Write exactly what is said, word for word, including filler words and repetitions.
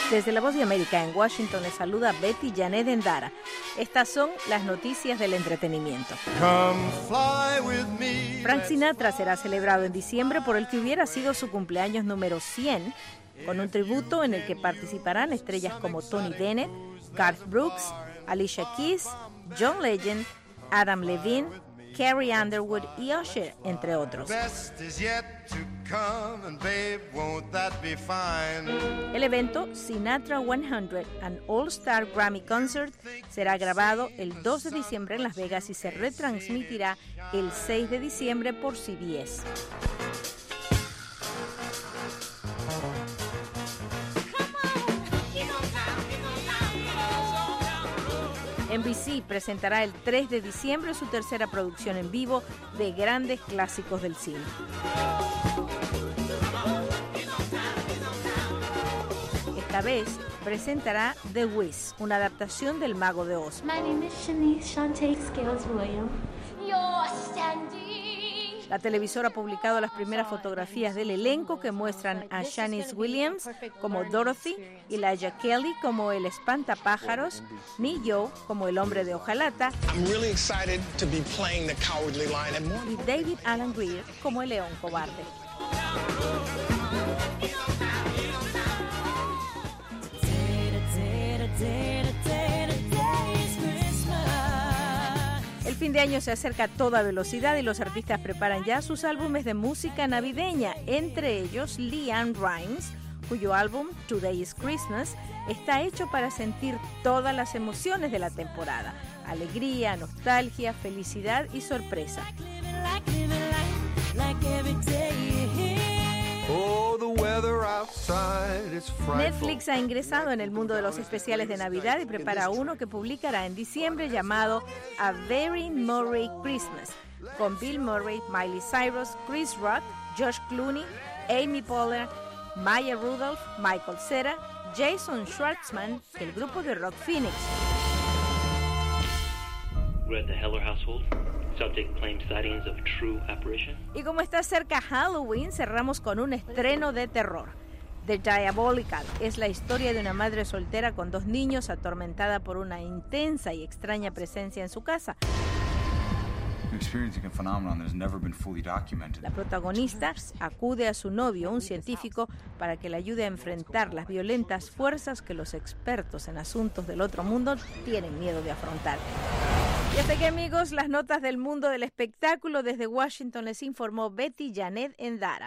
Desde La Voz de América en Washington les saluda Betty Janet Endara. Estas son las noticias del entretenimiento. Frank Sinatra será celebrado en diciembre por el que hubiera sido su cumpleaños número cien, con un tributo en el que participarán estrellas como Tony Bennett, Garth Brooks, Alicia Keys, John Legend, Adam Levine, Carrie Underwood y Usher, entre otros. El evento Sinatra cien An All-Star Grammy Concert será grabado el dos de diciembre en Las Vegas y se retransmitirá el seis de diciembre por C B S. N B C presentará el tres de diciembre su tercera producción en vivo de grandes clásicos del cine. Esta vez presentará The Wiz, una adaptación del Mago de Oz. My name is Shanice Shantae Scales Williams. You're standing. La televisora ha publicado las primeras fotografías del elenco que muestran a Shanice Williams como Dorothy, Elijah Kelly como el espantapájaros, Ne-Yo como el hombre de hojalata really to be the lion, y David Alan Grier como el león cobarde. El fin de año se acerca a toda velocidad y los artistas preparan ya sus álbumes de música navideña, entre ellos LeAnn Rimes, cuyo álbum Today is Christmas está hecho para sentir todas las emociones de la temporada: alegría, nostalgia, felicidad y sorpresa. Netflix ha ingresado en el mundo de los especiales de Navidad y prepara uno que publicará en diciembre llamado A Very Murray Christmas, con Bill Murray, Miley Cyrus, Chris Rock, Josh Clooney, Amy Poehler, Maya Rudolph, Michael Cera, Jason Schwartzman, del grupo de rock Phoenix. We're at the Heller household. Subject claimed sightings of true apparition. Y como está cerca Halloween, cerramos con un estreno de terror. The Diabolical es la historia de una madre soltera con dos niños atormentada por una intensa y extraña presencia en su casa. La protagonista acude a su novio, un científico, para que le ayude a enfrentar las violentas fuerzas que los expertos en asuntos del otro mundo tienen miedo de afrontar. Y hasta aquí, amigos, las notas del mundo del espectáculo. Desde Washington les informó Betty Janet Endara.